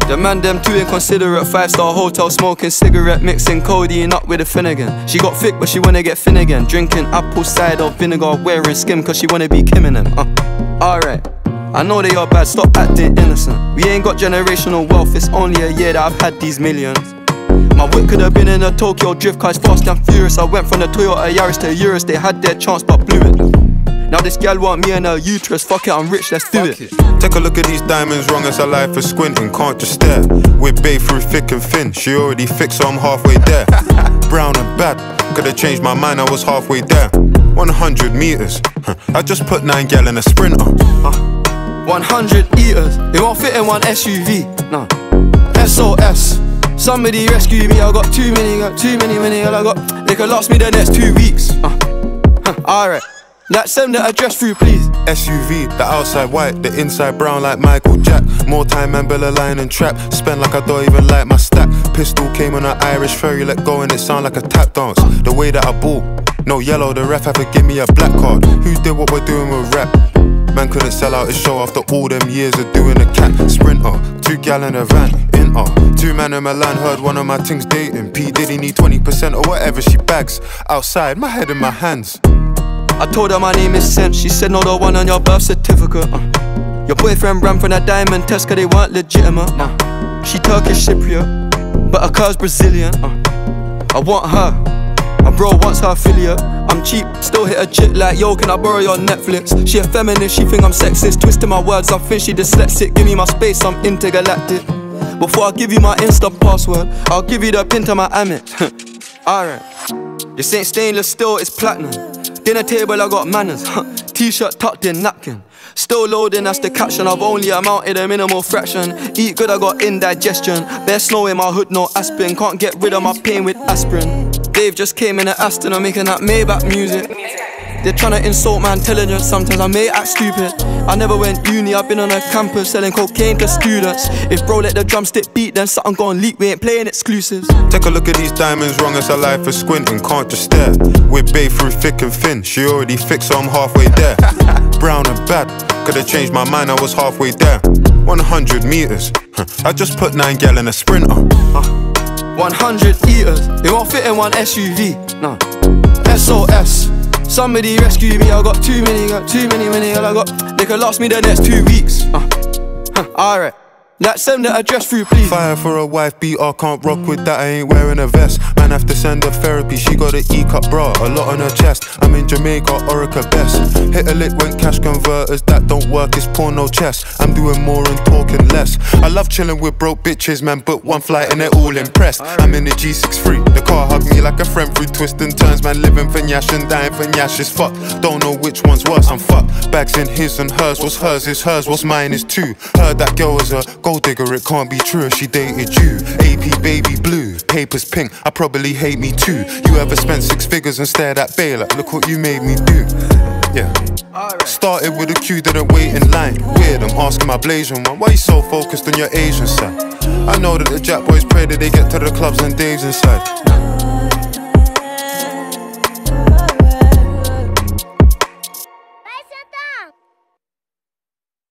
The man them too inconsiderate. 5-star hotel smoking cigarette, mixing codeine up with a Finnegan. She got thick but she wanna get thin again. Drinking apple cider vinegar, wearing skim cause she wanna be Kim and them. Alright, I know they are bad, stop acting innocent. We ain't got generational wealth, it's only a year that I've had these millions. My whip could have been in a Tokyo drift car, it's fast and furious. I went from the Toyota Yaris to Urus, they had their chance but blew it. Now this gal want me and her uterus, fuck it, I'm rich, let's do it. Take a look at these diamonds, wrong as her life is squinting, can't just stare. We're bae through thick and thin, she already fixed so I'm halfway there. Brown and bad, could've changed my mind, I was halfway there. 100 meters, I just put 9 gal in a Sprinter. 100 eaters, it won't fit in one SUV, no. SOS, somebody rescue me, I got too many, I got, they could last me the next 2 weeks. Alright, let's send the address through please. SUV, the outside white, the inside brown like Michael Jack. More time and Bella line and trap, spend like I don't even like my stack. Pistol came on an Irish ferry, let go and it sound like a tap dance. The way that I bought, no yellow, the ref had to give me a black card. Who did what we're doing with rap? Man couldn't sell out his show after all them years of doing a cat. Sprinter, 2 gal in a van, Inter. 2 man in Milan, heard one of my things dating. P Diddy need 20% or whatever she bags. Outside, my head in my hands. I told her my name is Sen, she said no, the one on your birth certificate. Your boyfriend ran from that diamond test cause they weren't legitimate. She Turkish Cypriot, but her cur's Brazilian. I want her, my bro wants her affiliate. I'm cheap, still hit a chick like, yo, can I borrow your Netflix? She a feminist, she think I'm sexist. Twisting my words, I think she dyslexic. Give me my space, I'm intergalactic. Before I give you my Insta password, I'll give you the pin to my Amex. Alright, this ain't stainless steel, it's platinum. Dinner table, I got manners. T-shirt tucked in, napkin. Still loading, that's the caption. I've only amounted a minimal fraction. Eat good, I got indigestion. Bare snow in my hood, no aspirin. Can't get rid of my pain with aspirin. Dave just came in at Aston, I'm making that Maybach music. They're tryna insult my intelligence, sometimes I may act stupid. I never went uni, I've been on a campus selling cocaine to students. If bro let the drumstick beat, then something gon' leak, we ain't playing exclusives. Take a look at these diamonds, wrong as her life is squinting, can't just stare. We're bae through thick and thin, she already fixed so I'm halfway there. Brown and bad, could've changed my mind, I was halfway there. 100 meters, I just put 9 gal in a Sprinter. 100 eaters, it won't fit in one SUV, no. SOS, somebody rescue me, I got too many, I got, they could last me the next 2 weeks. Alright, let's send the address through please. Fire for a wife beater, can't rock with that, I ain't wearing a vest. Man have to send her therapy, she got an E-cup bra, a lot on her chest. I'm in Jamaica, Orica best. Hit a lick when cash converters, that don't work, it's porno chess. I'm doing more and talking less. I love chilling with broke bitches, man, book one flight and they're all impressed. I'm in the G63, the car hugged me like a friend through twists and turns. Man living for Nyash and dying for Nyash is fucked. Don't know which one's worse, I'm fucked. Bags in his and hers, what's hers is hers, what's mine is too. Heard that girl was a gold digger, it can't be true if she dated you. AP baby blue, papers pink, I probably hate me too. You ever spent 6 figures and stared at Bay like, look what you made me do. Yeah. Started with a queue, didn't wait in line. Weird, I'm asking my Blasian one, why you so focused on your Asian side? I know that the Jack boys pray that they get to the clubs and Dave's inside.